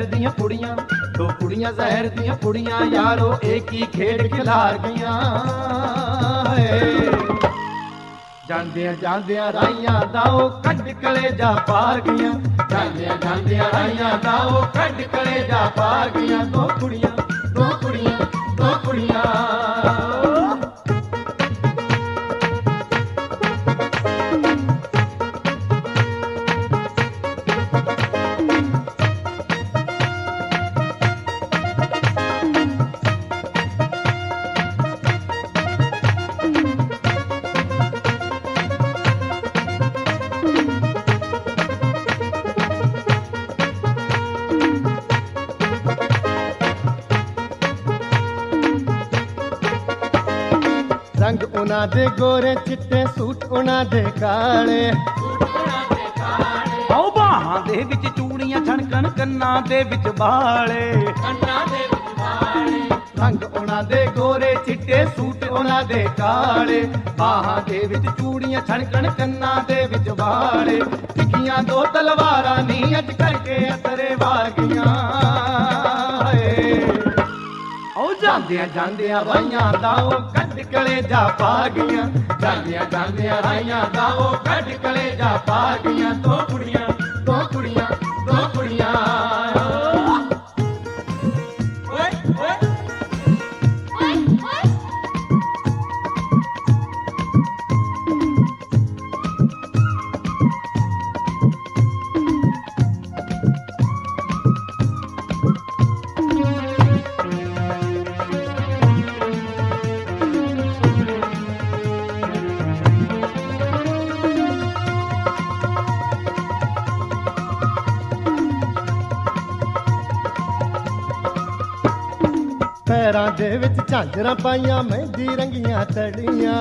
ਦੀਆਂ ਕੁੜੀਆਂ, ਦੋ ਕੁੜੀਆਂ ਜ਼ਹਿਰ ਦੀਆਂ ਕੁੜੀਆਂ ਯਾਰੋ ਇੱਕ ਹੀ ਖੇਡ ਖਿਲਾਰ ਗਈਆਂ। ਜਾਂਦਿਆਂ ਜਾਂਦਿਆਂ ਰਾਈਆਂ ਦਾ ਉਹ ਕੱਢ ਕਲੇਜਾ ਪਾਰ ਗਈਆਂ, ਜਾਂਦਿਆਂ ਜਾਂਦਿਆਂ ਰਾਈਆਂ ਦਾ ਉਹ ਕੱਢ ਕਲੇਜਾ ਪਾਰ ਗਈਆਂ। ਦੋ ਕੁੜੀਆਂ, ਦੋ ਕੁੜੀਆਂ, ਦੋ ਕੁੜੀਆਂ। रंग उन्हां दे गोरे चिट्टे सूट उन्हां दे काले, ओ बाहां दे विच चूड़ियां छणकण कन्नां दे विच बाले, रंग उन्हां दे गोरे चिट्टे सूट उन्हां दे काले, बाहां दे विच चूड़ियां छणकण कन्नां दे विच बाले। टिकियां दो तलवारां नी अज करके असरे वार गईयां। ਜਾਂਦਿਆਂ ਜਾਂਦਿਆਂ ਰਾਈਆਂ ਦਾ ਉਹ ਕੱਢ ਕਲੇਜਾ ਪਾ ਗਈਆਂ, ਜਾਂਦਿਆਂ ਜਾਂਦਿਆਂ ਰਾਈਆਂ ਦਾ ਉਹ ਕੱਢ ਕਲੇਜਾ ਪਾ ਗਈਆਂ। ਦੋ ਕੁੜੀਆਂ, ਦੋ ਕੁੜੀਆਂ, ਦੋ ਕੁੜੀਆਂ। ਓਏ ਓਏ ਓਏ ਓਏ ਪੈਰਾਂ ਦੇ ਵਿੱਚ ਝਾਂਜਰਾਂ ਪਾਈਆਂ, ਮਹਿੰਦੀ ਰੰਗੀਆਂ ਤੜੀਆਂ,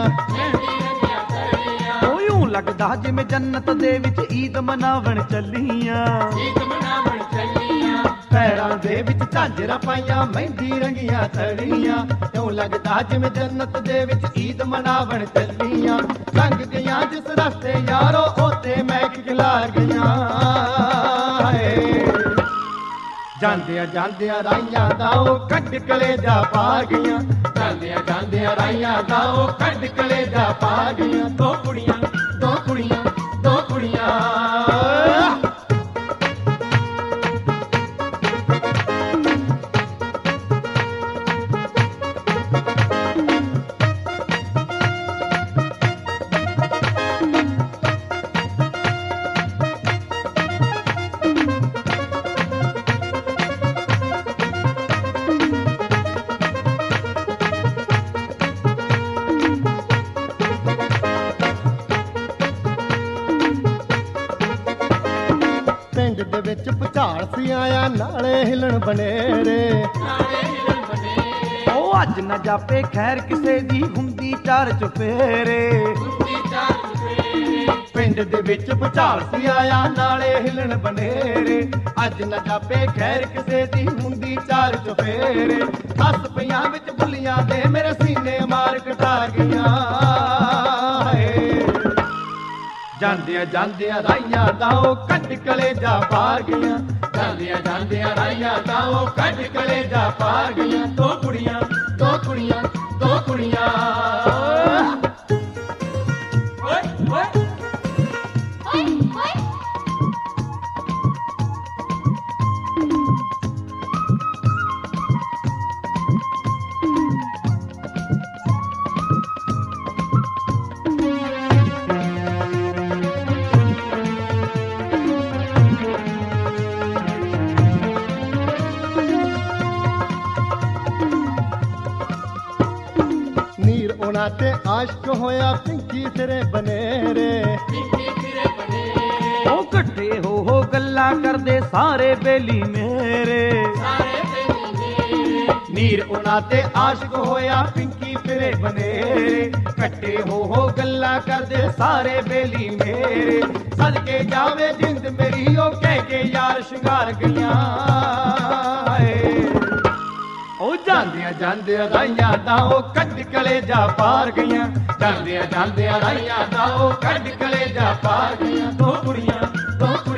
ਓਯੋਂ ਲੱਗਦਾ ਜਿਵੇਂ ਜੰਨਤ ਦੇ ਵਿੱਚ ਈਦ ਮਨਾਵਣ ਚੱਲੀਆਂ। ਪੈਰਾਂ ਦੇ ਵਿੱਚ ਝਾਂਜਰਾਂ ਪਾਈਆਂ, ਮਹਿੰਦੀ ਰੰਗੀਆਂ ਤੜੀਆਂ, ਇਉਂ ਲੱਗਦਾ ਜਿਵੇਂ ਜੰਨਤ ਦੇ ਵਿੱਚ ਈਦ ਮਨਾਵਣ ਚੱਲੀਆਂ। ਲੰਘ ਗਈਆਂ ਜਿਸ ਰਸਤੇ ਯਾਰੋ ਉੱਥੇ ਮਹਿਕ ਖਿਲਾਰ ਗਈਆਂ। ਜਾਂਦਿਆਂ ਜਾਂਦਿਆਂ ਰਾਈਆਂ ਦਾ ਉਹ ਕੱਢ ਕਲੇਜਾ ਪਾ ਗਈਆਂ, ਜਾਂਦਿਆਂ ਜਾਂਦਿਆਂ ਰਾਈਆਂ ਦਾ ਉਹ ਕੱਢ ਕਲੇਜਾ ਪਾ ਗਈਆਂ। ਦੋ ਕੁੜੀਆਂ, ਦੋ ਕੁੜੀਆਂ, ਦੋ ਕੁੜੀਆਂ। ਪਿੰਡ ਦੇ ਵਿੱਚ ਭੁਚਾਲ ਸੀ ਆਇਆ, ਨਾਲੇ ਹਿਲਣ ਬਨੇਰੇ, ਉਹ ਅੱਜ ਨਾ ਜਾਪੇ ਖੈਰ ਕਿਸੇ ਦੀ ਹੁੰਦੀ ਚਾਰ ਚੁਫੇਰੇ। ਪਿੰਡ ਦੇ ਵਿੱਚ ਭੁਚਾਲ ਸੀ ਆਇਆ, ਨਾਲੇ ਹਿਲਣ ਬਨੇਰੇ, ਅੱਜ ਨਾ ਜਾਪੇ ਖੈਰ ਕਿਸੇ ਦੀ ਹੁੰਦੀ ਚਾਰ ਚੁਫੇਰੇ। 10 ਪਈਆਂ ਵਿੱਚ ਬੁੱਲੀਆਂ ਦੇ ਮੇਰੇ ਸੀਨੇ ਮਾਰ ਕਟਾਰ ਗਈਆਂ। ਜਾਂਦਿਆਂ ਜਾਂਦਿਆਂ ਰਾਈਆਂ ਦਾ ਉਹ ਕੱਢ ਕਲੇਜਾ ਪਾਰ ਗਈਆਂ, ਜਾਂਦਿਆਂ ਜਾਂਦਿਆਂ ਰਾਈਆਂ ਦਾ ਉਹ ਕੱਢ ਕਲੇਜਾ ਪਾਰ ਗਈਆਂ। ਦੋ ਕੁੜੀਆਂ, ਦੋ ਕੁੜੀਆਂ, ਦੋ ਕੁੜੀਆਂ। ਓਏ ਓਏ ਓਏ ਓਏ ਉਹਨਾਂ ਤੇ ਆਸ਼ਕ ਹੋਇਆ ਪਿੰਕੀ ਤੇਰੇ ਬਨੇਰੇ, ਉਹ ਇਕੱਠੇ ਹੋ ਗੱਲਾਂ ਕਰਦੇ ਸਾਰੇ ਬੇਲੀ ਮੇਰੇ। ਨੀਰ ਉਹਨਾਂ ਤੇ ਆਸ਼ਕ ਹੋਇਆ ਪਿੰਕੀ ਤੇਰੇ ਬਨੇਰੇ, ਇਕੱਠੇ ਹੋ ਗੱਲਾਂ ਕਰਦੇ ਸਾਰੇ ਬੇਲੀ ਮੇਰੇ। ਸਦਕੇ ਜਾਵੇ ਜਿੰਦ ਮੇਰੀ ਉਹ ਕਹਿ ਕੇ ਯਾਰ ਸ਼ਿੰਗਾਰ ਗਈਆਂ। ਉਹ ਜਾਂਦਿਆਂ ਜਾਂਦਿਆਂ ਰਾਈਆਂ ਦਾ ਉਹ ਕੱਢ ਕਲੇਜਾ ਪਾਰ ਗਈਆਂ, ਜਾਂਦਿਆਂ ਜਾਂਦਿਆਂ ਰਾਈਆਂ ਦਾ ਉਹ ਕੱਢ ਕਲੇਜਾ ਪਾਰ ਗਈਆਂ। ਦੋ ਕੁੜੀਆਂ, ਦੋ